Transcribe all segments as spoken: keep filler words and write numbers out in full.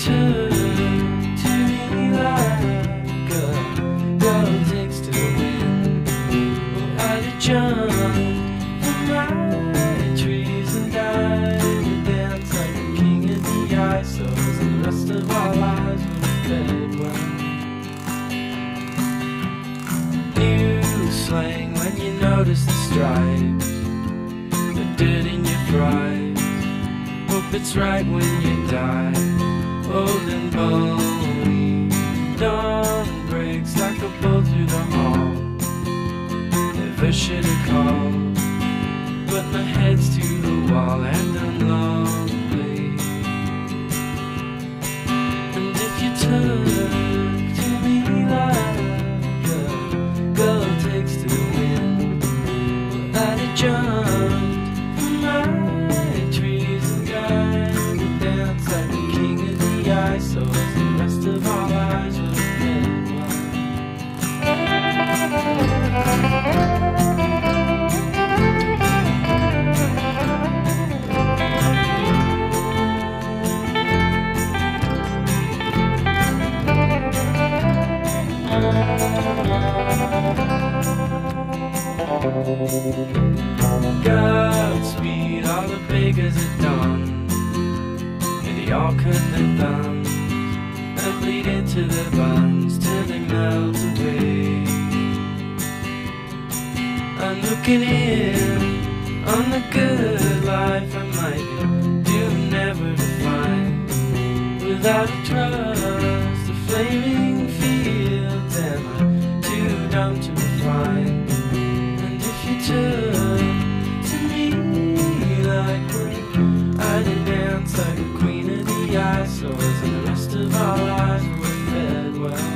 turn to me like a girl takes to the wind, well, I'd have jumped from my trees and died to dance like a king in the ice, so as the rest of our lives would have fed well. New slang when you notice the stripes, the dirt in your fries. Hope it's right when you die, old and bony. Dawn breaks like a bolt through the hall. Never should have called, but my head's to the wall and I'm lonely. And if you turn to me like a girl takes to the wind, well, I'd have jumped from my trees and died to dance like a king in the ice, so as the rest of our lives would have been well. Godspeed, all the bakers at dawn, and they all cut their thumbs and bleed into their buns till they melt away. I'm looking in on the good life I might be doomed never to find, without a trust, the flaming fields, am I too dumb to refine? And if you turn to me like when I did dance like a queen of the ice, so as the rest of our lives were fed well.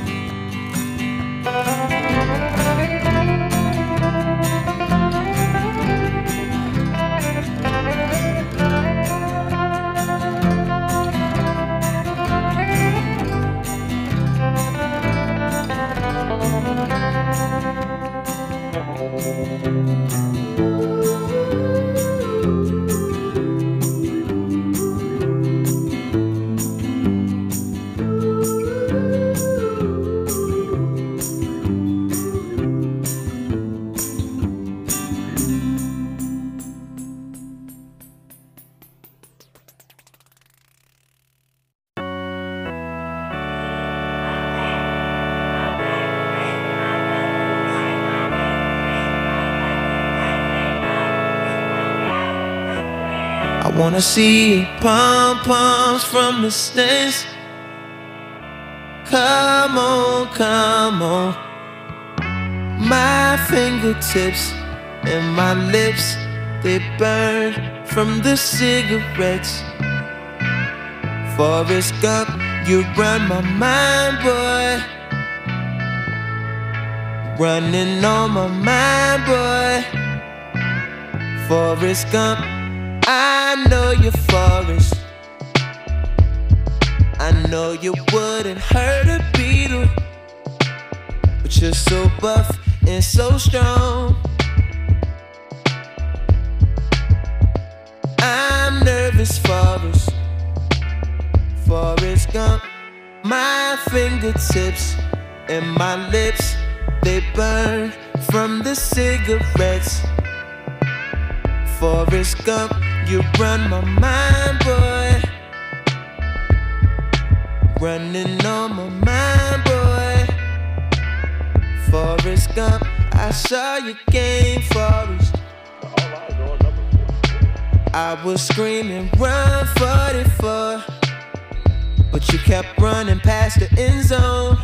I wanna see pom-poms from the stands. Come on, come on. My fingertips and my lips, they burn from the cigarettes. Forrest Gump, you run my mind, boy. Running on my mind, boy. Forrest Gump, I know you're Forrest. I know you wouldn't hurt a beetle, but you're so buff and so strong. I'm nervous, Forrest. Forrest Gump, my fingertips and my lips, they burn from the cigarettes. Forrest Gump, you run my mind, boy. Running on my mind, boy. Forrest Gump, I saw your game, Forrest. I was screaming, run forty-four, but you kept running past the end zone.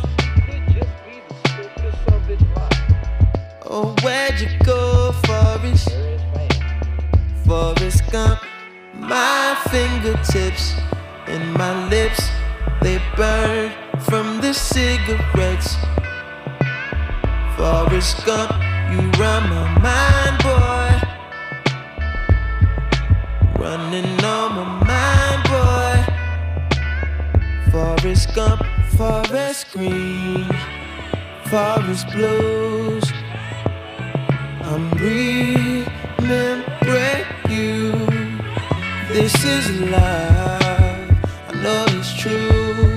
Oh, where'd you go, Forrest? Forrest Gump, my fingertips and my lips, they burn from the cigarettes. Forrest Gump, you run my mind, boy. Running on my mind, boy. Forrest Gump, forest green, forest blues. I'm remembering you. This is love, I know it's true.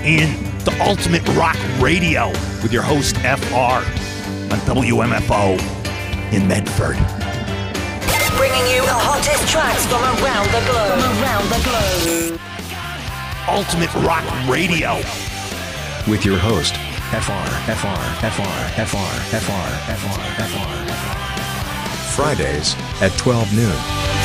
in the Ultimate Rock Radio with your host, F R, on W M F O in Medford. Bringing you the hottest tracks from around the globe. From around the globe. Ultimate Rock Radio with your host, F R, F R, F R, F R, F R, F R, F R, F R. Fridays at twelve noon.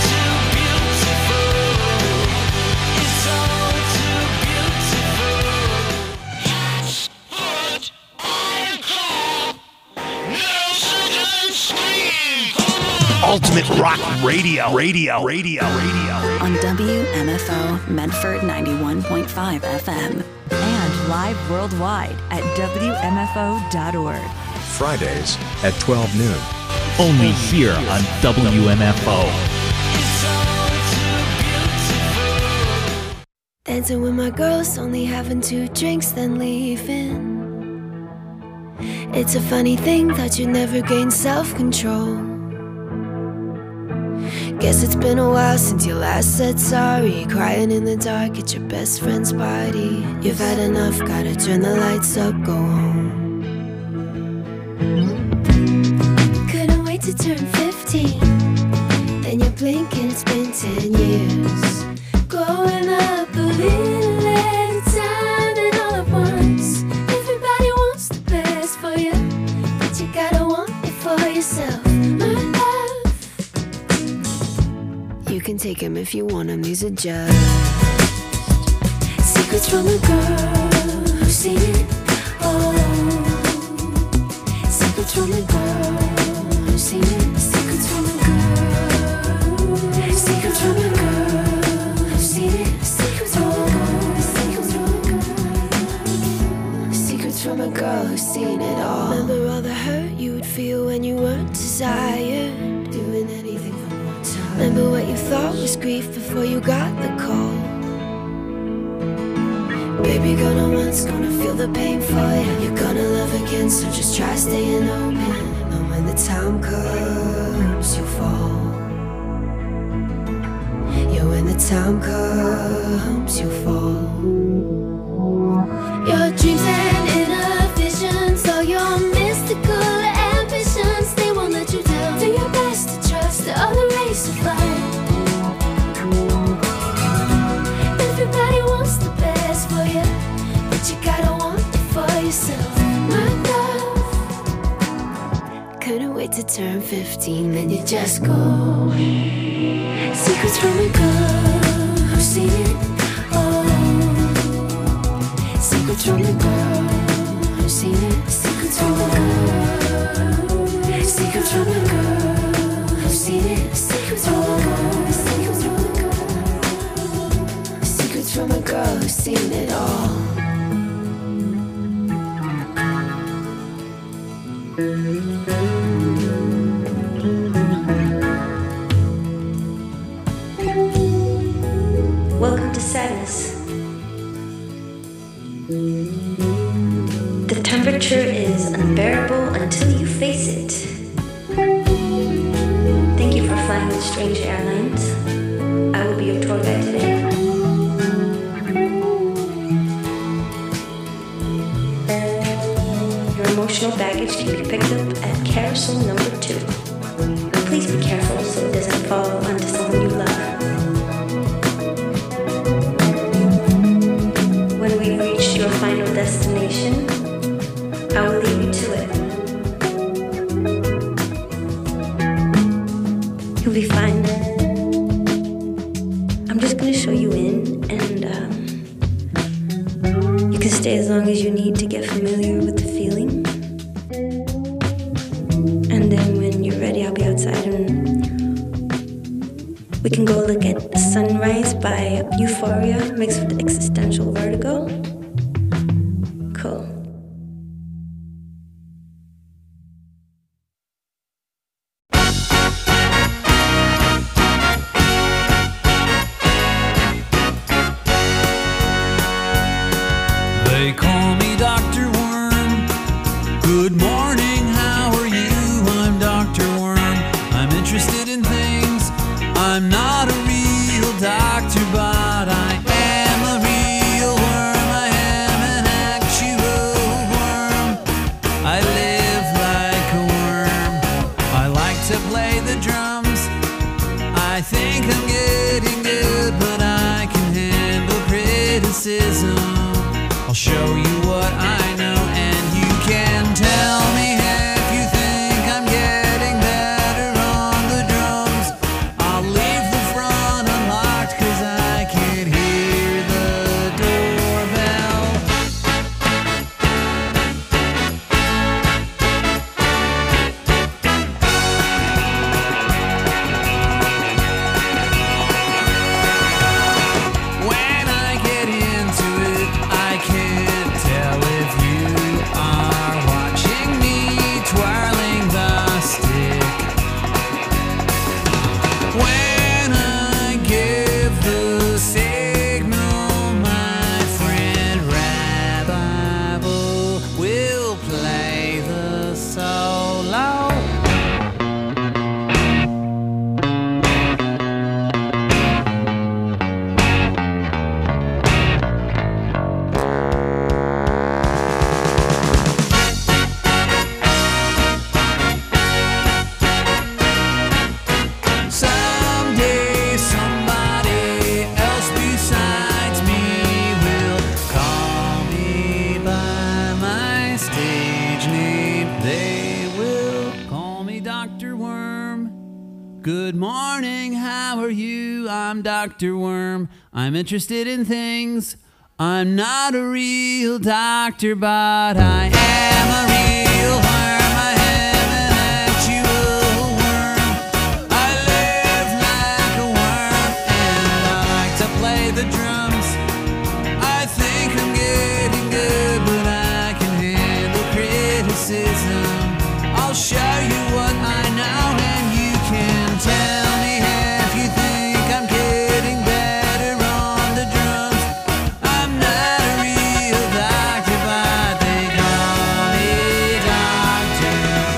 Ultimate Rock Radio, Radio, Radio, Radio. On W M F O Medford ninety-one point five F M. And live worldwide at W M F O dot org. Fridays at twelve noon. Only here on W M F O. Dancing with my girls, only having two drinks, then leaving. It's a funny thing that you never gain self-control. Guess it's been a while since you last said sorry. Crying in the dark at your best friend's party. You've had enough, gotta turn the lights up, go home. Couldn't wait to turn fifteen. Then you blink and it's been ten years. Growing up a little at a time and all at once. Everybody wants the best for you, but you gotta want it for yourself. You can take them if you want them, these are just secrets from a girl who's seen it all. Secrets from a girl who's seen it. Secrets from a girl. Secrets from a girl who's seen it. Secrets from a girl. Secrets from a girl. Secrets from a girl who's seen it all. Remember all the hurt you would feel when you weren't desired, doing anything for one time. Remember what you thought was grief before you got the call. Baby, gonna once, gonna feel the pain for you. You're gonna love again, so just try staying open. And when the time comes, you fall. Yeah, when the time comes, you fall. Your dreams and inner visions, all your mystical ambitions, they won't let you down. Do your best to trust the other race of life. Everybody wants the best for you, but you gotta want it for yourself. My love, couldn't wait to turn fifteen, then you just go. Secrets from a girl who's seen it all. Secrets from a girl who's seen it. Secrets from a girl. Secrets from a girl who's seen it. Secrets from a girl. Secrets from a girl. Secrets from a girl who's seen it all. Welcome to sadness. The temperature is unbearable until you face it. Thank you for flying with Strange Airlines. I will be your tour guide today. Your emotional baggage can be picked up at carousel number two. But please be careful so it doesn't fall onto someone you love. When we've reached your final destination, I will leave you to it. You'll be fine. I'm just gonna show you in, and um, you can stay as long as you need to get familiar with the feeling. And then when you're ready, I'll be outside and we can go look at Sunrise by Euphoria mixed with existential vertigo. Cool. They call me Doctor Worm. Good morning, how are you? I'm Doctor Worm. I'm interested in things. I'm not a real doctor, but I am a real worm. I am an the drums. I think I'm getting good, but I can handle criticism. I'll show you what I know, and you can tell me if you think I'm getting better on the drums. I'll leave the front unlocked, cause I can't hear the doorbell. When I get into it, I can't tell if you are watching me twirling the stick. When I give the signal, my friend Rabbi will play the solo. Someday somebody else besides me will call me by my stage name. They will call me Doctor Worm. Good morning, how are you? I'm Doctor Worm. I'm interested in things. I'm not a real doctor, but I am a real worm. I am an actual worm. I live like a worm, and I like to play the drums. I think I'm getting good, but I can handle criticism. I'll show you what I know, and you can tell me if you think I'm getting better on the drums. I'm not a real doctor, but they call me Doctor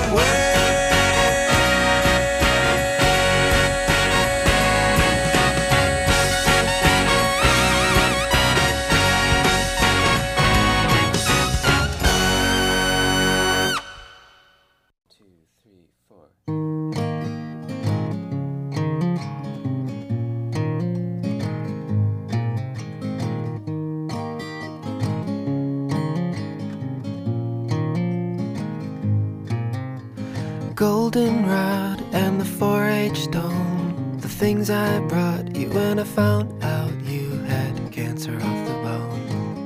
Goldenrod and the four H stone, the things I brought you when I found out you had cancer of the bone.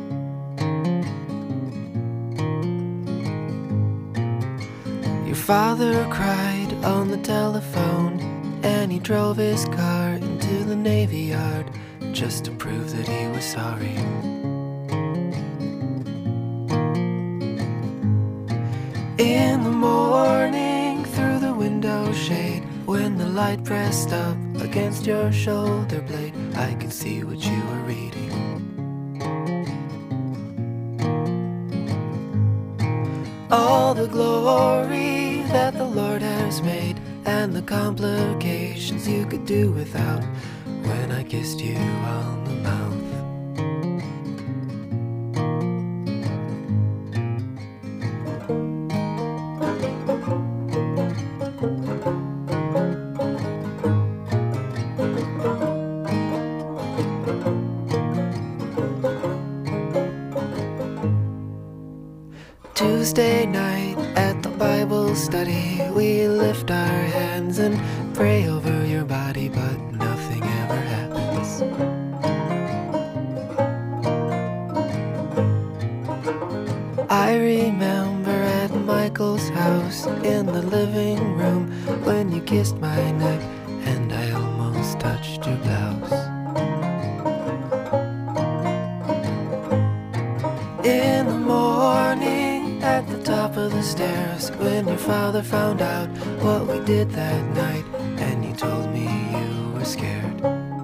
Your father cried on the telephone, and he drove his car into the Navy Yard just to prove that he was sorry. In the morning, through the window shade, when the light pressed up against your shoulder blade, I could see what you were reading. All the glory that the Lord has made, and the complications you could do without, when I kissed you on the mouth. Tuesday night at the Bible study, we lift our hands and pray over your body, but nothing ever happens. I remember at Michael's house in the living room when you kissed my neck and I almost touched your blouse. In the morning at the top of the stairs, when your father found out what we did that night, and you told me you were scared.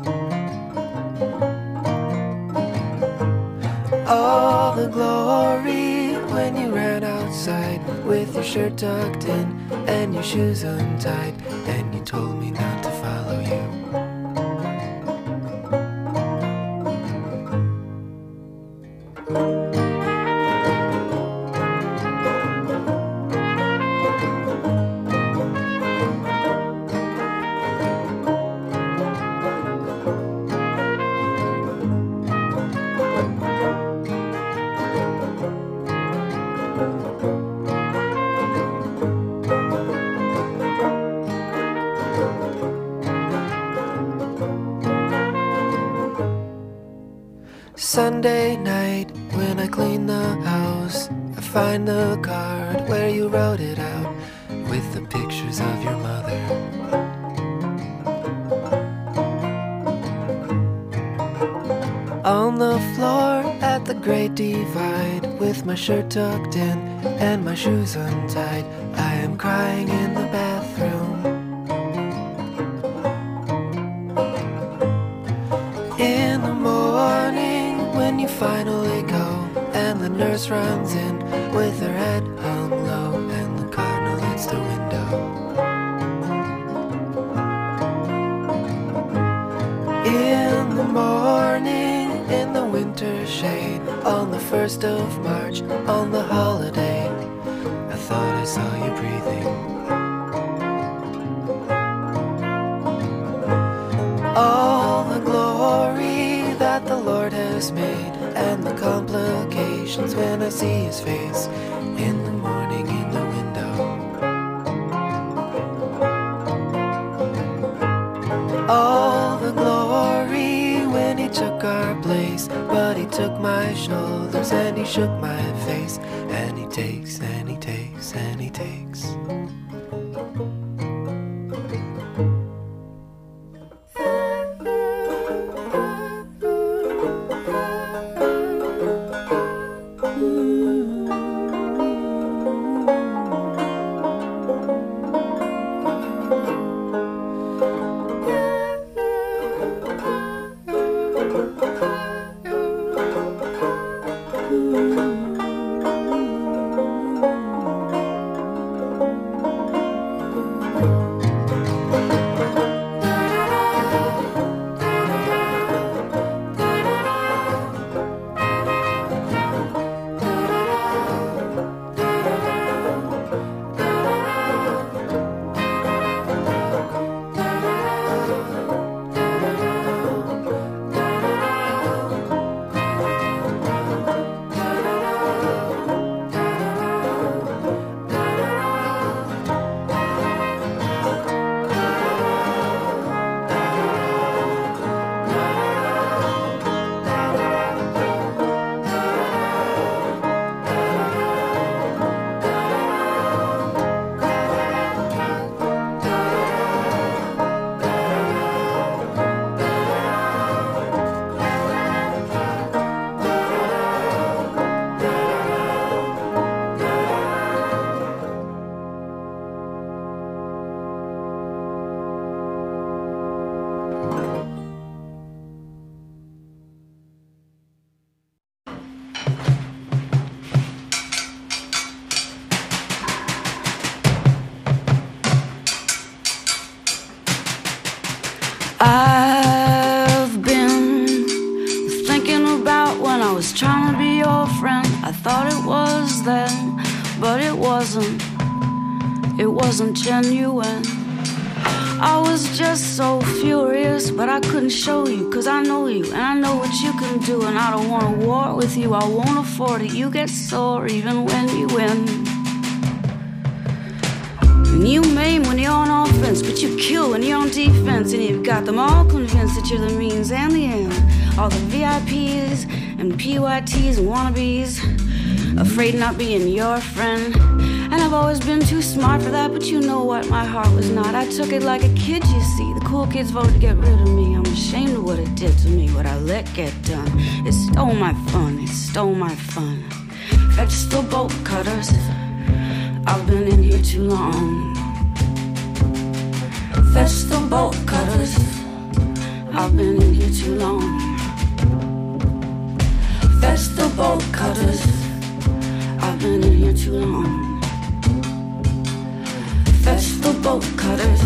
All the glory when you ran outside with your shirt tucked in and your shoes untied, and you told me not to follow you. Sunday night, when I clean the house, I find the card where you wrote it out with the pictures of your mother. On the floor at the Great Divide, with my shirt tucked in and my shoes untied, I am crying in the bathroom. In the morning, when you finally go, and the nurse runs in with her head hung low, and the cardinal hits the window. In the morning, in the winter shade, on the first of March, on the holiday, I thought I saw you breathing. All the glory that the Lord has made, and the complications when I see his face in the morning in the window. All the glory when he took our place, but he took my shoulders and he shook my face, and he takes and he takes and he takes. I've been thinking about when I was trying to be your friend. I thought it was then, but it wasn't. It wasn't genuine. I was just so furious, but I couldn't show you, cause I know you, and I know what you can do, and I don't want to war with you, I won't afford it. You get sore even when you win. And you maim when you're on offense, but you kill when you're on defense, and you've got them all convinced that you're the means and the end. All the V I Ps and P Y Ts and wannabes, afraid of not being your friend. And I've always been too smart for that, but you know what, my heart was not. I took it like a kid, you see. The cool kids voted to get rid of me. I'm ashamed of what it did to me, what I let get done. It stole my fun, it stole my fun. Vegetable cutters, I've been in here too long. Vegetable cutters, I've been in here too long. Vegetable cutters, I've been in here too long. Vegetable cutters.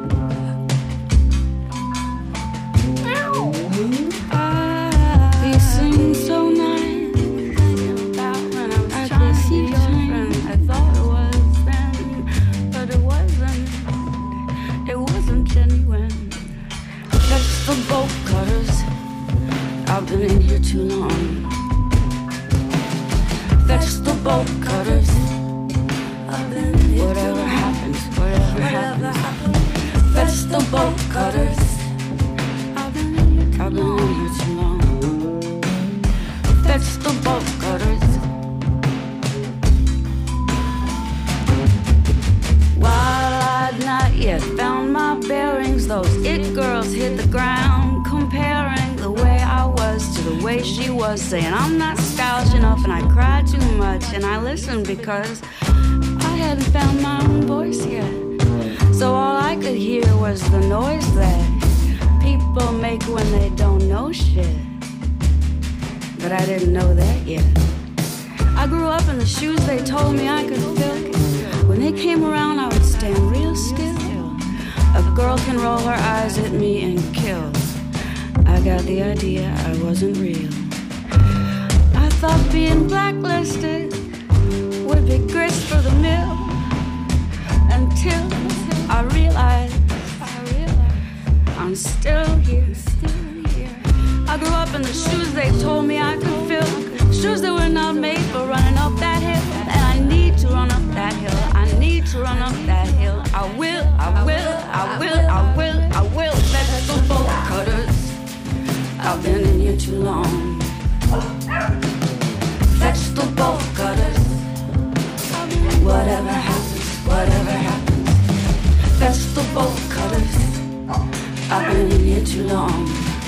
You sing so nice. About when I was I trying to see your friend. I thought it was then, but it wasn't. It wasn't genuine. Vegetable cutters. I've been in here too long. Vegetable cutters. Whatever happens, whatever happens. Vegetable cutters. I've been in here too long. the bolt cutters. While I'd not yet found my bearings, those it girls hit the ground, comparing the way I was to the way she was, saying I'm not stylish enough and I cry too much, and I listened because I hadn't found my own voice yet. So all I could hear was the noise that people make when they don't know shit. But I didn't know that yet. I grew up in the shoes they told me I could fill. When they came around, I would stand real still. A girl can roll her eyes at me and kill. I got the idea I wasn't real. I thought being blacklisted would be grist for the mill, until I realized, I realized I'm still here. I grew up in the shoes they told me I could fill, shoes that were not made for running up that hill. And I need to run up that hill. I need to run up that hill. I will, I will, I will, I will, I will. Fetch the bolt cutters. I've been in here too long. Fetch the bolt cutters. Whatever happens, whatever happens. Fetch the bolt cutters. I've been in here too long.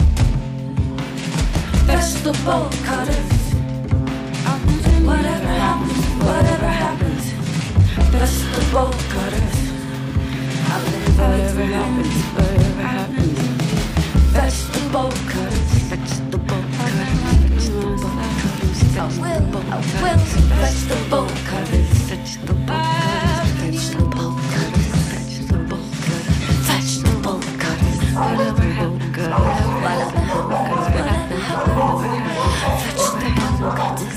Fetch the bolt cutters. Whatever happens, whatever happens. Fetch the bolt cutters. Whatever happens, whatever happens. Fetch the bolt cutters. Fetch the bolt cutters. Fetch the bolt cutters. I will, I will. Fetch the bolt cutters. Fetch the bolt cutters. Fetch the bolt cutters. Fetch the bolt cutters. Fetch the bolt cutters. Whatever happens, whatever happens, whatever happens. Fetch the bolt cutters.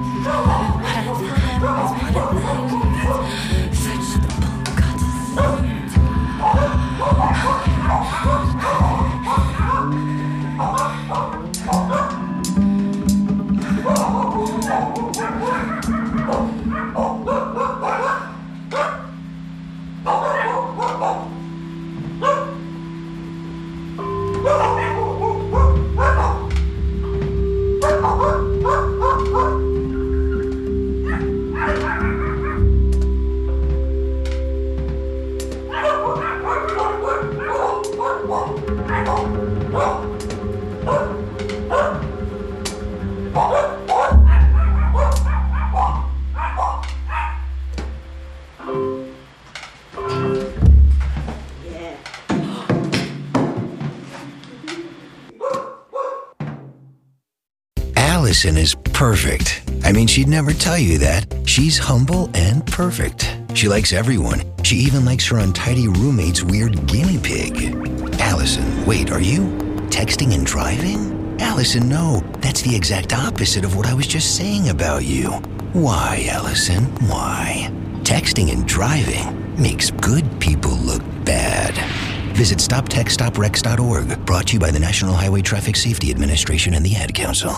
Allison is perfect. I mean, she'd never tell you that. She's humble and perfect. She likes everyone. She even likes her untidy roommate's weird guinea pig. Allison, wait, are you texting and driving? Allison, no. That's the exact opposite of what I was just saying about you. Why, Allison? Why? Texting and driving makes good people look bad. Visit stop text stop wrecks dot org, brought to you by the National Highway Traffic Safety Administration and the Ad Council.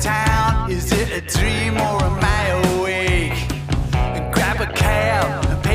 Dream or am I awake? Grab a cab and pay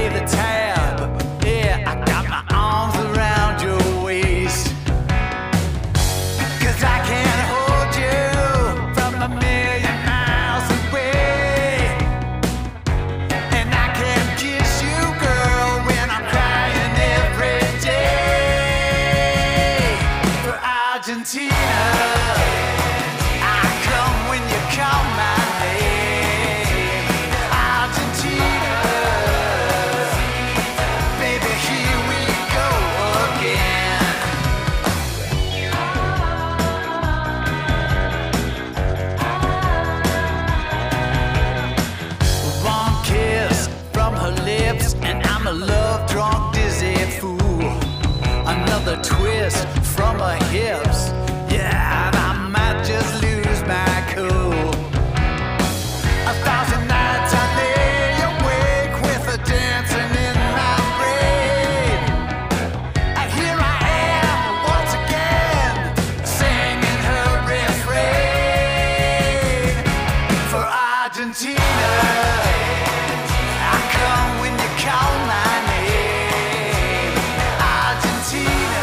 Argentina, I come when you call my name. Argentina,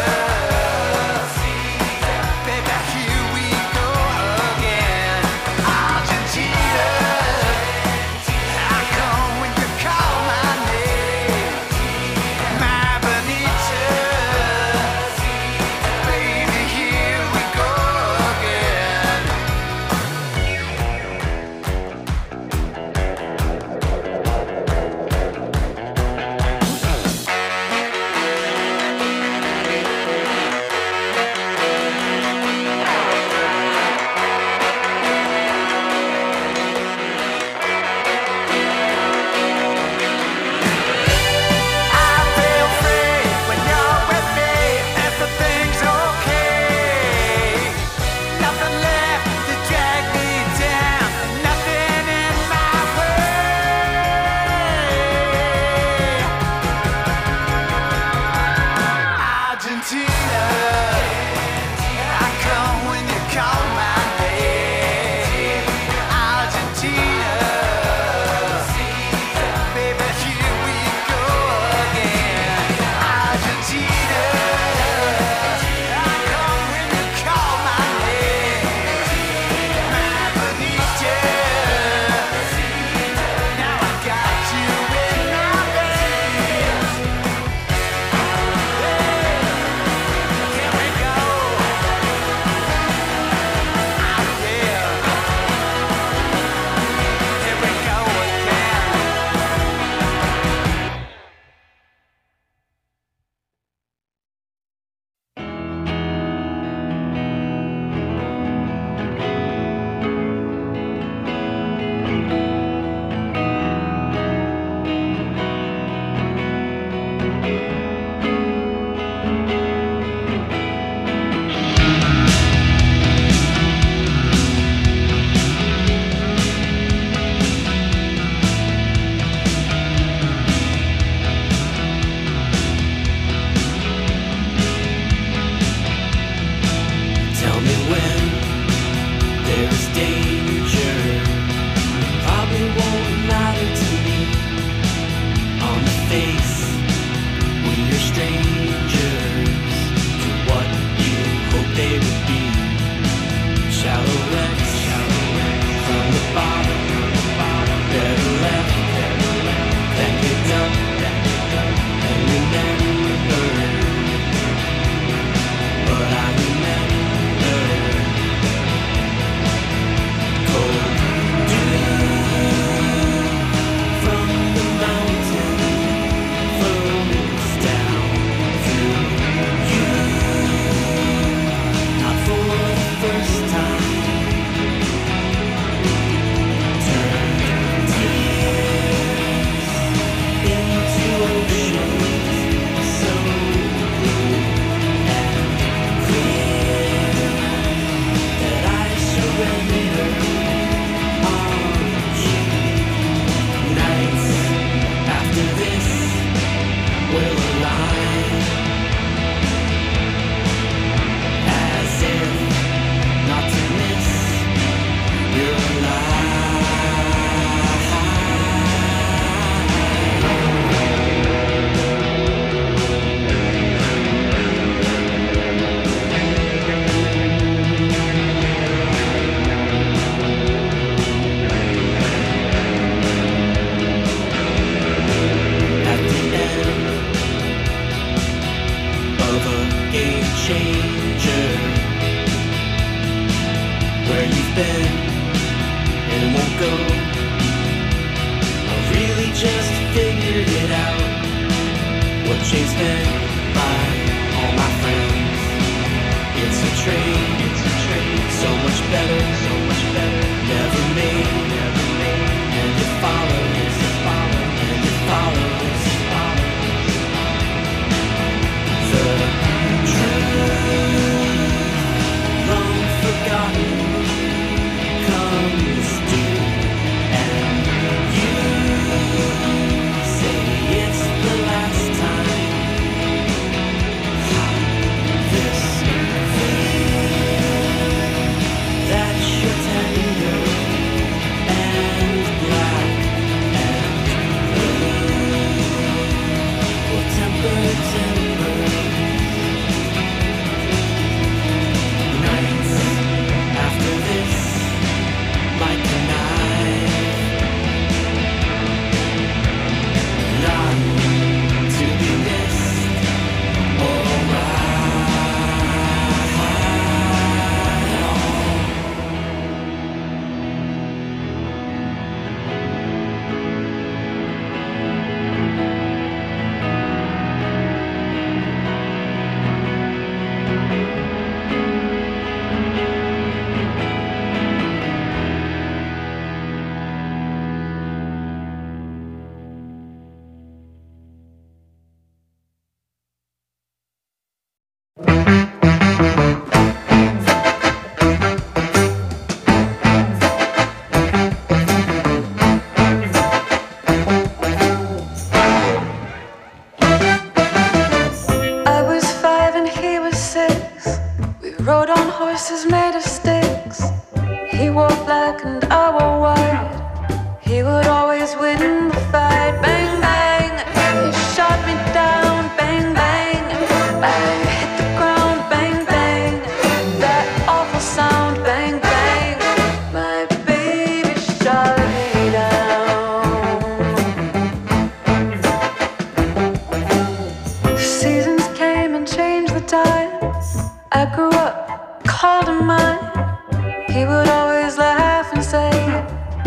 baby, here we go again. Argentina, I come when you call my name. My Benita, baby, here we go again. Tell me when there's danger, probably won't matter to me. On the face, we're strangers to what you hope they would be. Shallow wrecks, from the bottom, better left than picked up and remembered. But I remember cold dew from the mountain flows down through you, not for the first time. Turn tears into oceans so blue and clear that I surrender on you. Nights after this will align, as if not to miss your at the end of a game changer, where you've been and won't go. I really just figured it out, what changed meant by all my friends. It's a train, it's a train, so much better, so much better, never made, never made, and it follows, it follows, and it follows, follows. The truth, long forgotten, comes due, and you say it's the last time. This fear that you're tender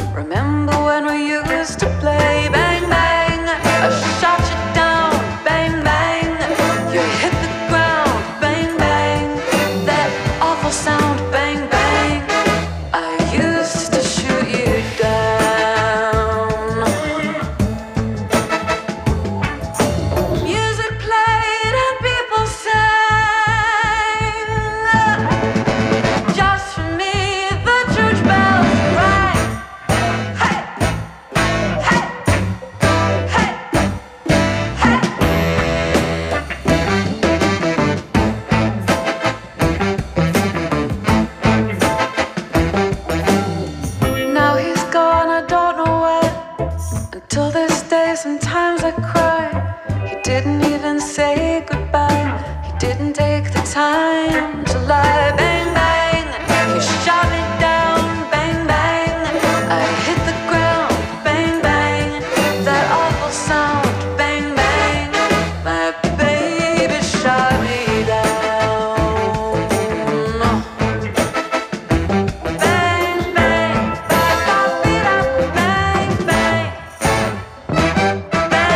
Remember when we used to play bang bang? I shot you down, bang bang. You hit the ground, bang bang. That awful sound, bang bang. I used to shoot you down. Music played and people sang. Just for me, the church bells rang. Hey, hey, hey, hey. Now he's gone, I don't know where. Until this day, sometimes I cry. He didn't even say goodbye. He didn't take the time to lie. Bang, bang. He shot me down. Bang, bang. I hit the ground. Bang, bang. That awful sound. Bang, bang. My baby shot me down. Bang, bang. Bang, bang. Bang, bang.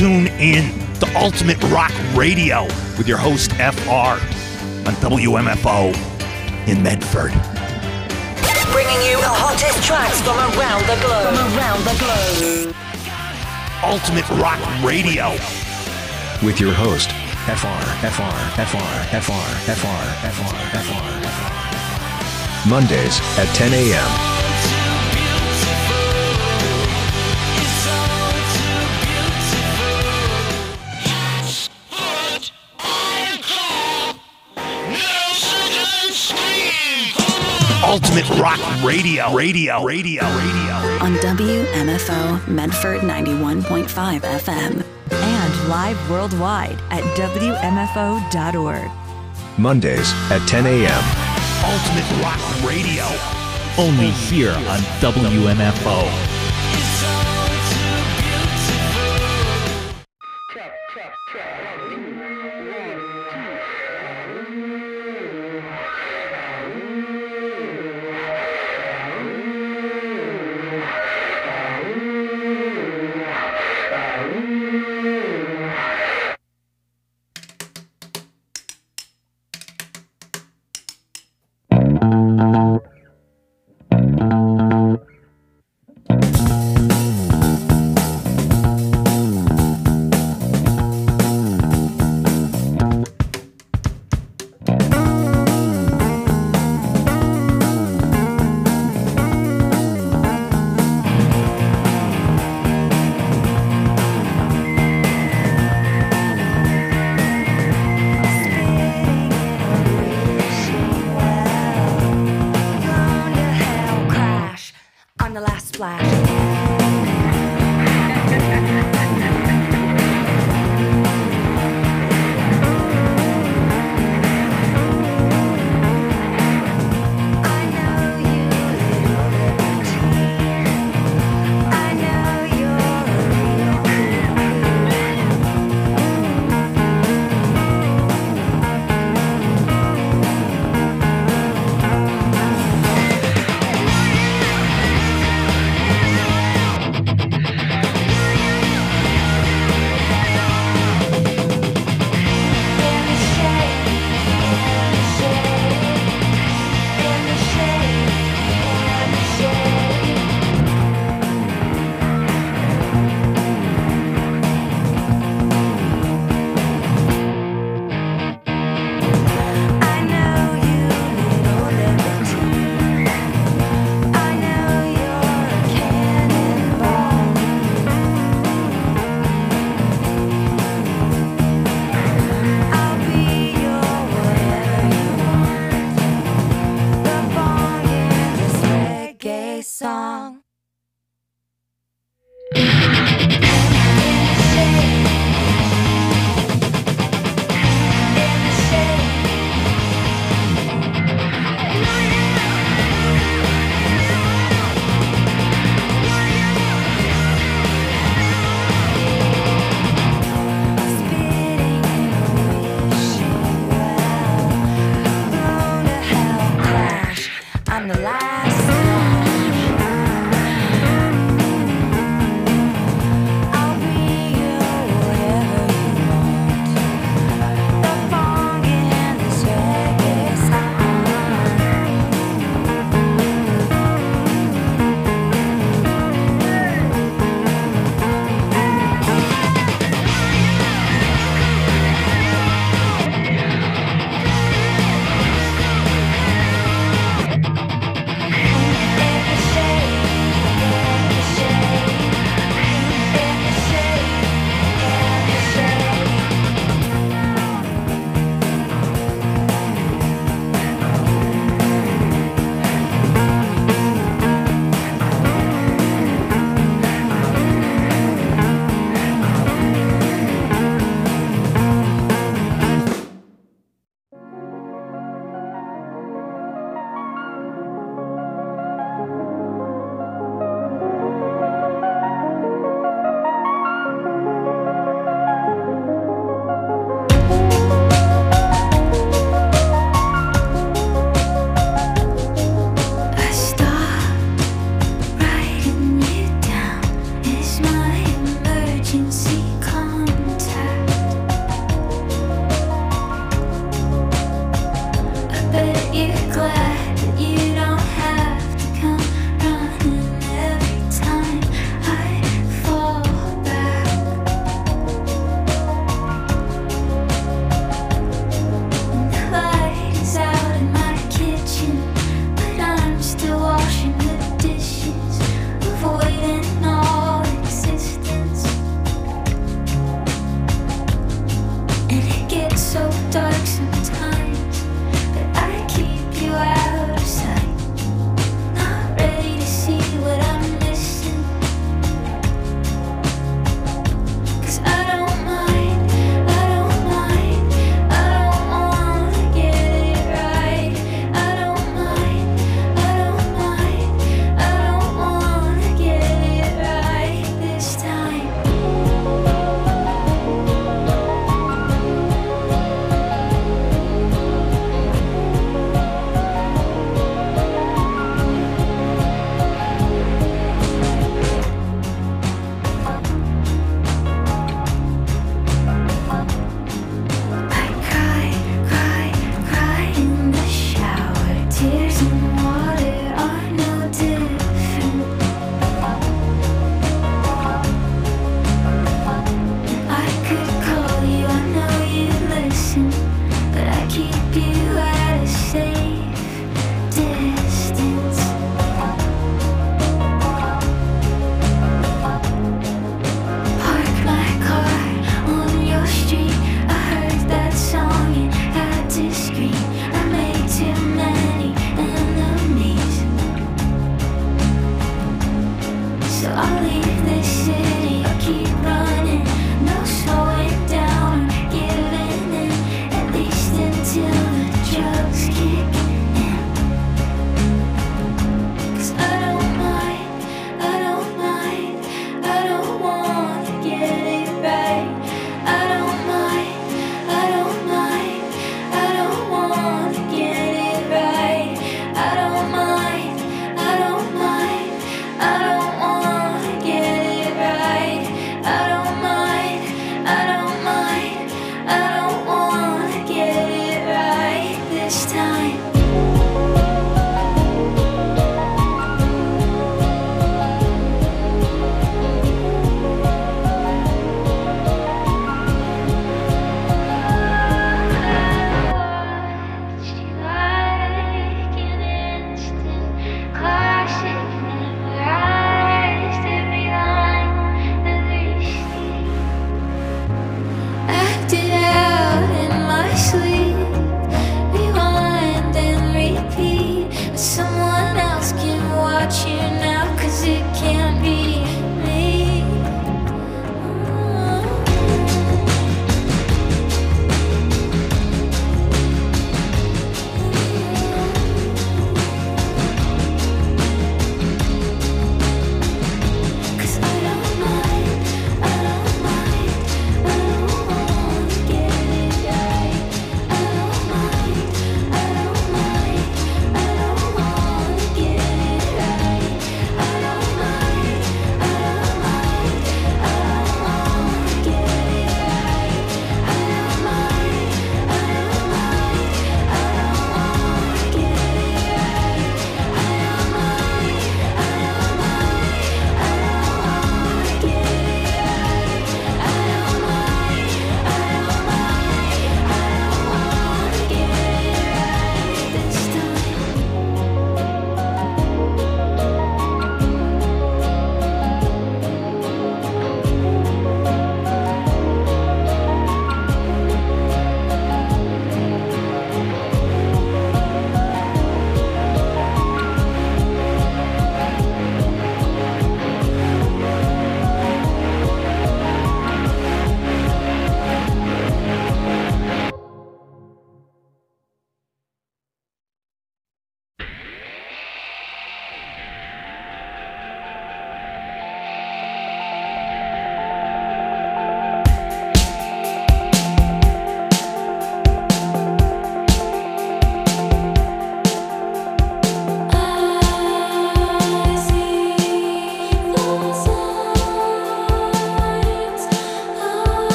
tune in to Ultimate Rock Radio with your host, F R, on W M F O in Medford. Bringing you the hottest tracks from around the globe. From around the globe. Ultimate Rock Radio. With your host, F R, F R, F R, F R, F R, F R, F R, F R. Mondays at ten a.m. Ultimate Rock Radio, Radio, Radio, Radio. On W M F O Medford ninety-one point five F M. And live worldwide at W M F O dot org. Mondays at ten a.m. Ultimate Rock Radio. Only here on W M F O.